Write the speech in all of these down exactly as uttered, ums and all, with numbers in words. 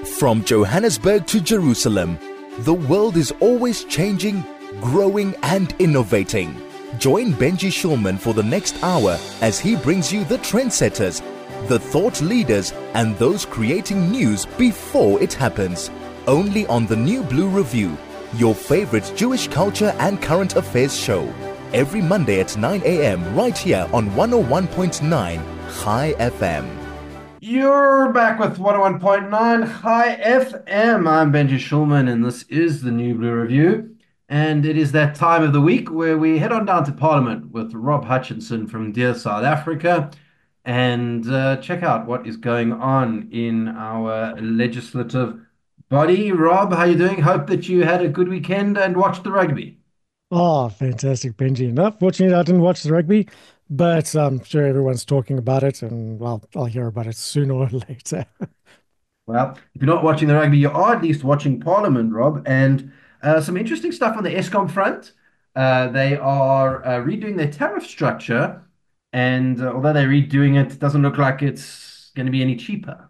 From Johannesburg to Jerusalem, the world is always changing, growing and innovating. Join Benji Shulman for the next hour as he brings you the trendsetters, the thought leaders and those creating news before it happens. Only on the New Blue Review, your favorite Jewish culture and current affairs show. Every Monday at nine a.m. right here on one oh one point nine High F M. You're back with one oh one point nine High F M. I'm Benji Shulman, and this is the New Blue Review. And it is that time of the week where we head on down to Parliament with Rob Hutchinson from Dear South Africa and uh, check out what is going on in our legislative body. Rob, how you doing? Hope that you had a good weekend and watched the rugby. Oh, fantastic, Benji. No, fortunately, I didn't watch the rugby, but I'm sure everyone's talking about it, and well, I'll hear about it sooner or later. Well, if you're not watching the rugby, you are at least watching Parliament, Rob, and uh, some interesting stuff on the Eskom front. Uh, they are uh, redoing their tariff structure, and uh, although they're redoing it, it doesn't look like it's going to be any cheaper.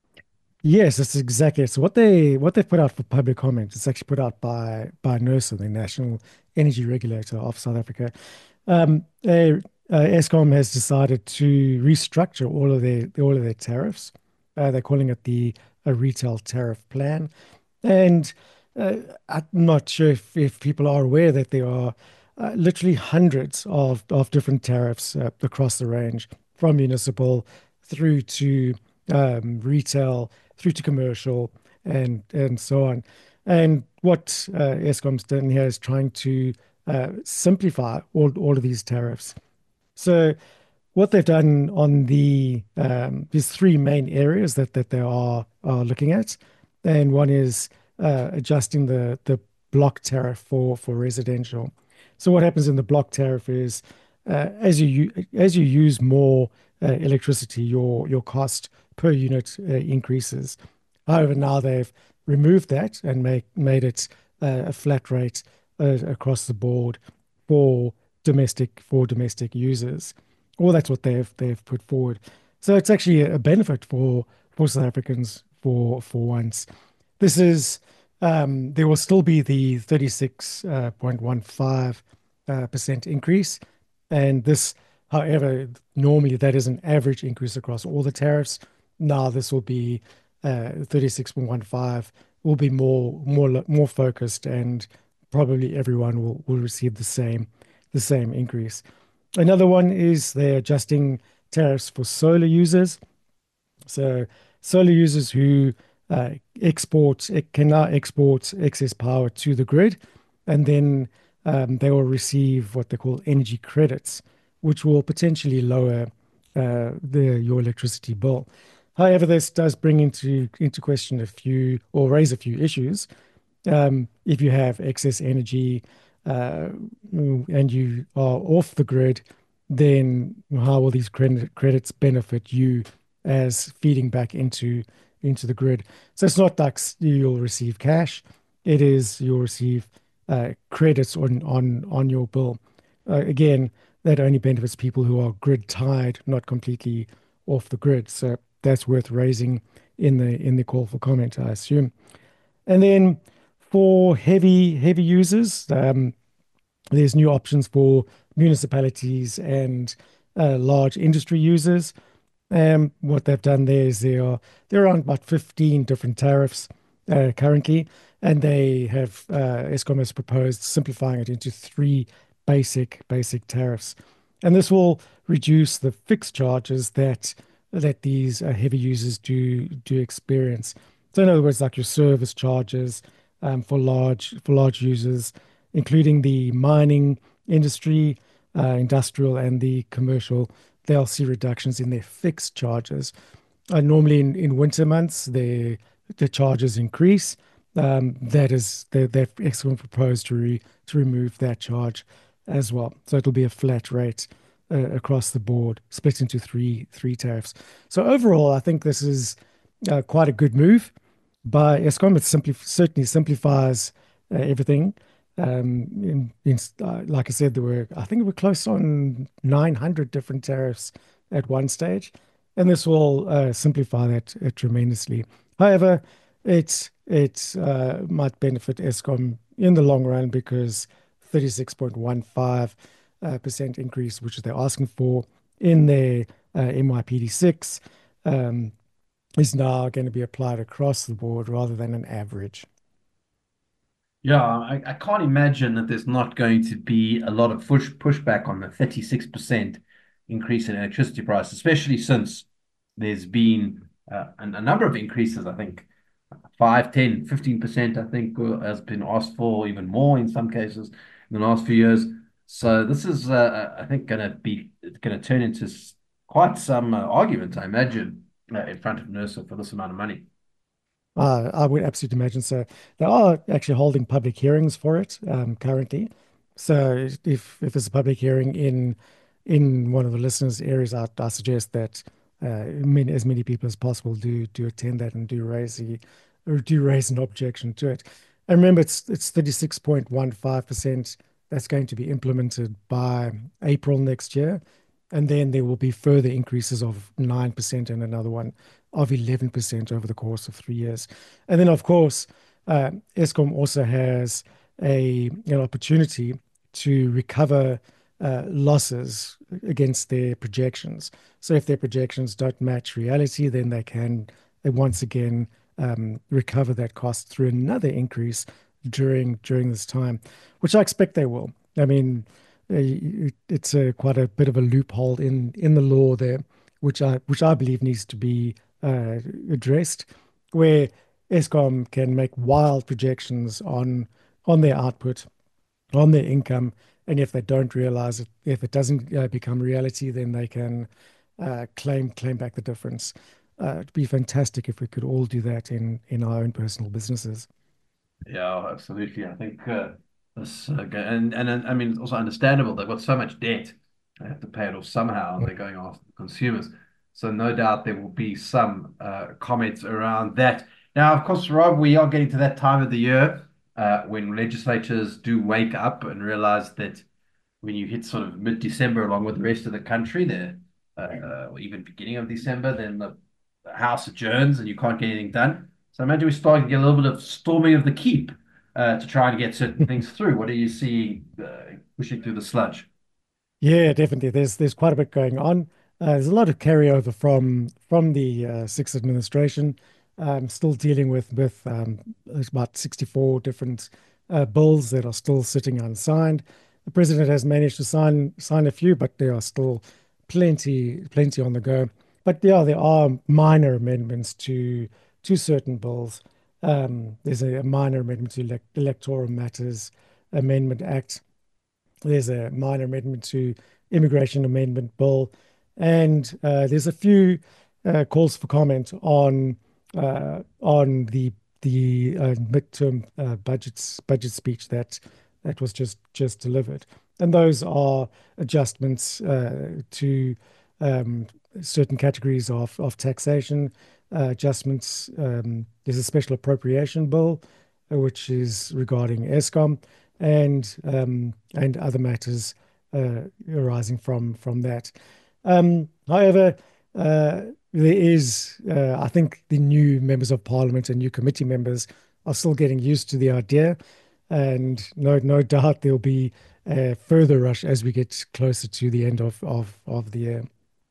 Yes, that's exactly it. So what they what they put out for public comment, it's actually put out by by NERSA, the National Energy Regulator of South Africa. Um, they, uh, Eskom has decided to restructure all of their all of their tariffs. Uh, they're calling it the a retail tariff plan, and uh, I'm not sure if, if people are aware that there are uh, literally hundreds of of different tariffs uh, across the range, from municipal through to um, retail, through to commercial, and and so on. And what uh, Eskom's done here is trying to uh, simplify all all of these tariffs. So what they've done on the um, these three main areas that that they are are looking at, and one is uh, adjusting the the block tariff for for residential. So what happens in the block tariff is uh, as you u- as you use more uh, electricity, your your cost per unit uh, increases. However, now they've removed that and make made it uh, a flat rate uh, across the board for domestic for domestic users. Well, that's what they've they've put forward. So it's actually a benefit for for South Africans for for once. This is um, there will still be the thirty-six point one five uh, percent increase, and this, however, normally that is an average increase across all the tariffs. Now this will be uh, thirty-six point one five will be more more more focused, and probably everyone will will receive the same the same increase. Another one is they're adjusting tariffs for solar users. So solar users who uh, export can now export excess power to the grid, and then um, they will receive what they call energy credits, which will potentially lower uh, the your electricity bill. However, this does bring into into question a few or raise a few issues. Um, if you have excess energy uh, and you are off the grid, then how will these credit credits benefit you as feeding back into into the grid? So it's not like you'll receive cash; it is you'll receive uh, credits on on on your bill. Uh, again, that only benefits people who are grid tied, not completely off the grid. So that's worth raising in the in the call for comment, I assume. And then for heavy heavy users, um, there's new options for municipalities and uh, large industry users. Um, what they've done there is there are there are around about fifteen different tariffs uh, currently, and they have uh, Eskom has proposed simplifying it into three basic basic tariffs, and this will reduce the fixed charges that that these uh, heavy users do do experience. So in other words, like your service charges um, for large for large users, including the mining industry, uh, industrial, and the commercial, they'll see reductions in their fixed charges. Uh, normally, in, in winter months, the the charges increase. Um, that is, they, they've Eskom proposed to re, to remove that charge as well. So it'll be a flat rate uh, across the board, split into three three tariffs. So overall, I think this is uh, quite a good move by Eskom. It simply certainly simplifies uh, everything. Um, in, in, uh, like I said, there were I think we were close on nine hundred different tariffs at one stage, and this will uh, simplify that uh, tremendously. However, It's it uh, might benefit Eskom in the long run because thirty-six point one five uh, percent increase, which they're asking for in their uh, M Y P D six, um, is now going to be applied across the board rather than an average. Yeah, I, I can't imagine that there's not going to be a lot of push pushback on the thirty-six percent increase in electricity price, especially since there's been uh, a, a number of increases. I think five, ten, fifteen percent, I think, uh, has been asked for, even more in some cases in the last few years. So this is, uh, I think, going to be going to turn into quite some uh, argument, I imagine, uh, in front of NERSA for this amount of money. Uh, I would absolutely imagine so. They are actually holding public hearings for it um, currently. So if if there's a public hearing in in one of the listeners' areas, I, I suggest that uh, many, as many people as possible do do attend that and do raise the or do raise an objection to it. And remember, it's it's thirty-six point one five percent that's going to be implemented by April next year. And then there will be further increases of nine percent and another one of eleven percent over the course of three years. And then, of course, uh, Eskom also has a an opportunity to recover uh, losses against their projections. So if their projections don't match reality, then they can uh, once again um, recover that cost through another increase during during this time, which I expect they will. I mean, uh, it's a quite a bit of a loophole in in the law there, which I which I believe needs to be uh, addressed, where Eskom can make wild projections on on their output, on their income, and if they don't realize it, if it doesn't uh, become reality, then they can uh, claim claim back the difference. Uh, it'd be fantastic if we could all do that in in our own personal businesses. Yeah, absolutely. I think uh, this uh, go- and and and, I mean it's also understandable. They've got so much debt, they have to pay it off somehow. They're going after the consumers, so no doubt there will be some uh, comments around that. Now, of course, Rob, we are getting to that time of the year uh, when legislatures do wake up and realize that when you hit sort of mid-December, along with the rest of the country, there, uh, uh, or even beginning of December, then the, the House adjourns and you can't get anything done. So I imagine we're starting to get a little bit of storming of the keep uh, to try and get certain things through. What are you seeing uh, pushing through the sludge? Yeah, definitely. There's there's quite a bit going on. Uh, there's a lot of carryover from from the uh, sixth administration. Um, still dealing with with um, there's about sixty-four different uh, bills that are still sitting unsigned. The president has managed to sign sign a few, but there are still plenty plenty on the go. But yeah, there are minor amendments to to certain bills. Um, there's a, a minor amendment to elect, Electoral Matters Amendment Act. There's a minor amendment to immigration amendment bill, and uh, there's a few uh, calls for comment on uh, on the the uh, midterm uh, budgets budget speech that that was just just delivered, and those are adjustments uh, to um, certain categories of of taxation uh, adjustments. Um, there's a special appropriation bill, uh, which is regarding Eskom and um, and other matters uh, arising from from that. Um, however, uh, there is, uh, I think, the new members of parliament and new committee members are still getting used to the idea, and no no doubt there'll be a further rush as we get closer to the end of of of the year.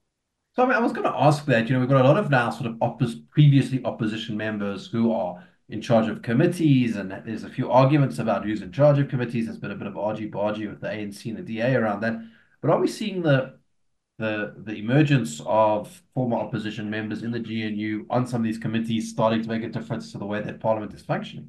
So I mean, I was going to ask that, you know, we've got a lot of now sort of oppos previously opposition members who are in charge of committees, and there's a few arguments about who's in charge of committees. There's been a bit of argy-bargy with the A N C and the D A around that. But are we seeing the the the emergence of former opposition members in the G N U on some of these committees starting to make a difference to the way that Parliament is functioning?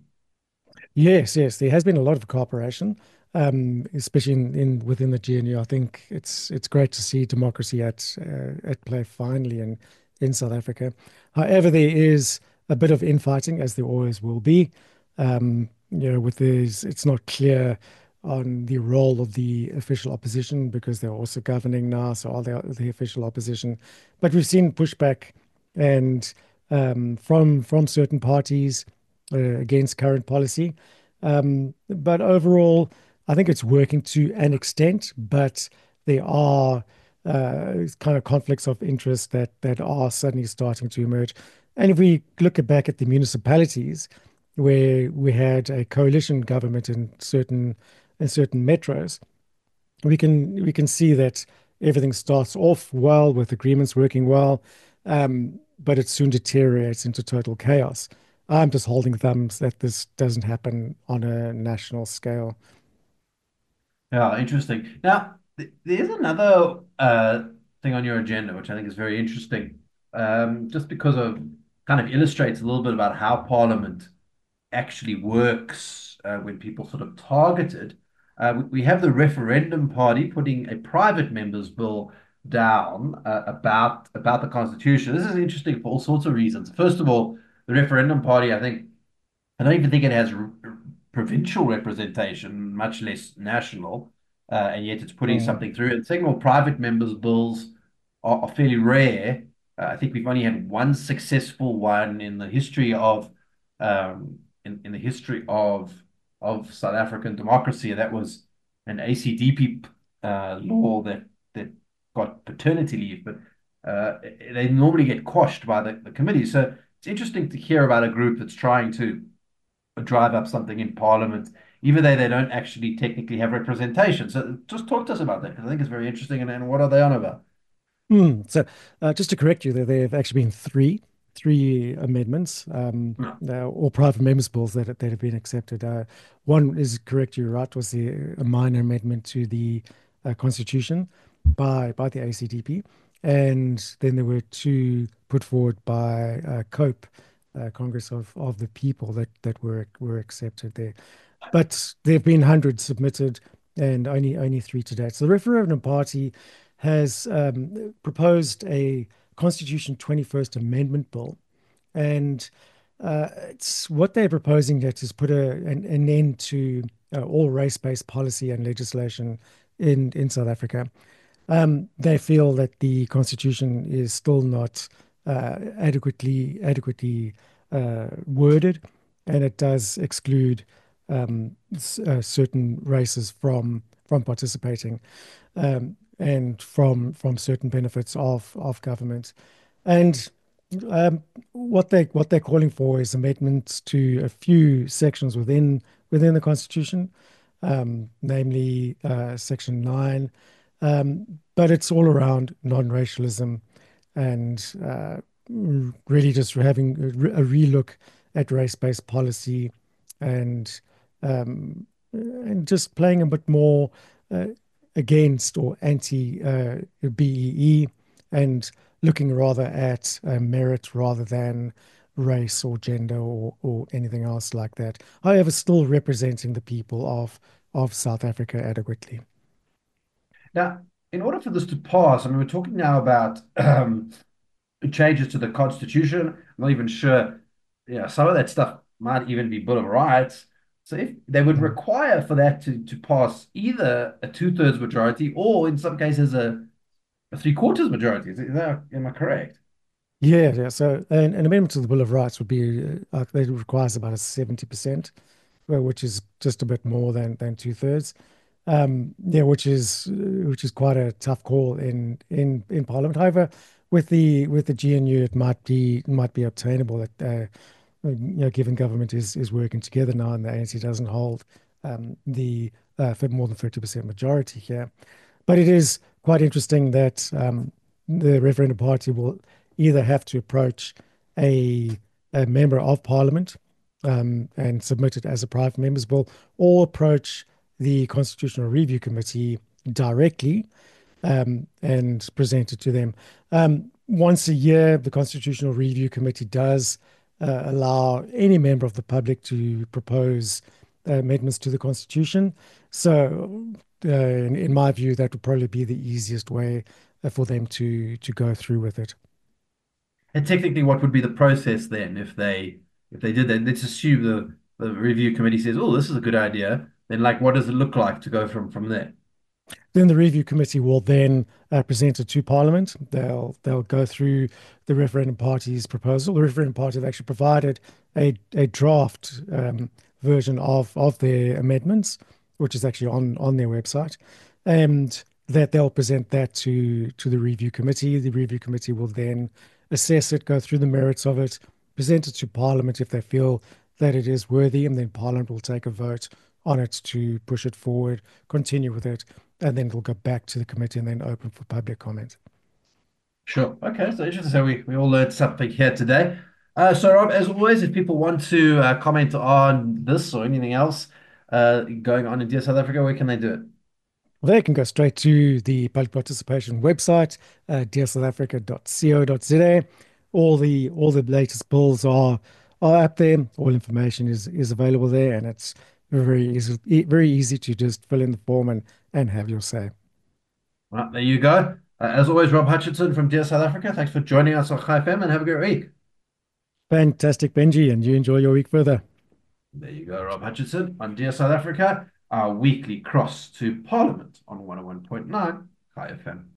Yes, yes, there has been a lot of cooperation, um, especially in, in within the G N U. I think it's it's great to see democracy at uh, at play finally in in South Africa. However, there is a bit of infighting, as there always will be. Um, you know, with these, it's not clear on the role of the official opposition because they're also governing now, so are they the official opposition? But we've seen pushback and um, from from certain parties uh, against current policy. Um, but overall, I think it's working to an extent, but there are uh, kind of conflicts of interest that that are suddenly starting to emerge. And if we look at back at the municipalities, where we had a coalition government in certain in certain metros, we can we can see that everything starts off well with agreements working well, um, but it soon deteriorates into total chaos. I'm just holding thumbs that this doesn't happen on a national scale. Yeah, interesting. Now, th there's another uh, thing on your agenda, which I think is very interesting, um, just because of kind of illustrates a little bit about how Parliament actually works uh, when people sort of target it. Uh, we, we have the referendum party putting a private member's bill down uh, about about the Constitution. This is interesting for all sorts of reasons. First of all, the referendum party, I think, I don't even think it has r provincial representation, much less national, uh, and yet it's putting Mm. something through. And second of all, private members' bills are, are fairly rare. Uh, I think we've only had one successful one in the history of um, in, in the history of of South African democracy. That was an A C D P uh, law that that got paternity leave, but uh, they normally get quashed by the, the committee. So it's interesting to hear about a group that's trying to drive up something in Parliament, even though they don't actually technically have representation. So just talk to us about that because I think it's very interesting. And, and what are they on about? Mm. So, uh, just to correct you, there there have actually been three three amendments, um, No. uh, or private members' bills that that have been accepted. Uh, one is correct, you're right, was the a minor amendment to the uh, Constitution by by the A C D P, and then there were two put forward by uh, COPE, uh, Congress of of the People, that that were were accepted there. But there have been hundreds submitted, and only only three to date. So the referendum party has um, proposed a Constitution twenty-first Amendment bill, and uh, it's what they're proposing that is put a an, an end to uh, all race-based policy and legislation in in South Africa. Um, they feel that the Constitution is still not uh, adequately adequately uh, worded, and it does exclude um, s- uh, certain races from from participating, um, and from from certain benefits of of government. And um, what they what they're calling for is amendments to a few sections within within the Constitution, um, namely uh, Section nine, um, but it's all around non-racialism and uh, really just having a, re- a relook at race-based policy, and um, and just playing a bit more uh, against or anti uh, B E E, and looking rather at uh, merit rather than race or gender or, or anything else like that. However, still representing the people of of South Africa adequately. Now, in order for this to pass, I mean, we're talking now about um, changes to the Constitution. I'm not even sure, you know, some of that stuff might even be Bill of Rights. So if they would Mm. require for that to, to pass either a two-thirds majority or in some cases a, a three-quarters majority. Is that, am I correct? Yeah, yeah. So an, an amendment to the Bill of Rights would be, uh, uh, it requires about a seventy percent, well, which is just a bit more than than two thirds. Um, yeah, which is uh, which is quite a tough call in in in Parliament. However, with the with the G N U, it might be might be obtainable. That uh, you know, given government is is working together now, and the A N C doesn't hold um, the uh, for more than fifty percent majority here. But it is quite interesting that um, the referendum party will either have to approach a, a member of parliament, um, and submit it as a private member's bill, or approach the Constitutional Review Committee directly, um, and present it to them. Um, once a year, the Constitutional Review Committee does uh, allow any member of the public to propose uh, amendments to the Constitution. So, uh, in, in my view, that would probably be the easiest way uh, for them to to go through with it. And technically, what would be the process then if they if they did that? Let's assume the the review committee says, "Oh, this is a good idea." Then, like, what does it look like to go from from there? Then the review committee will then uh, present it to Parliament. They'll they'll go through the referendum party's proposal. The referendum party have actually provided a a draft um, version of of their amendments, which is actually on on their website, and that they'll present that to to the review committee. The review committee will then assess it, go through the merits of it, present it to Parliament if they feel that it is worthy, and then Parliament will take a vote on it to push it forward, continue with it, and then it'll go back to the committee and then open for public comment. Sure. Okay. So interesting. So we, we all learned something here today. Uh, so Rob, as always, if people want to uh, comment on this or anything else uh, going on in Dear South Africa, where can they do it? They can go straight to the public participation website, uh, dear south africa dot co dot za. All the all the latest bills are are up there. All information is is available there, and it's very easy e- very easy to just fill in the form and and have your say. Well, there you go. Uh, as always, Rob Hutchinson from Dear South Africa. Thanks for joining us on Chai F M and have a great week. Fantastic, Benji, and you enjoy your week further. There you go, Rob Hutchinson on Dear South Africa, our weekly cross to Parliament on one oh one point nine Chai F M.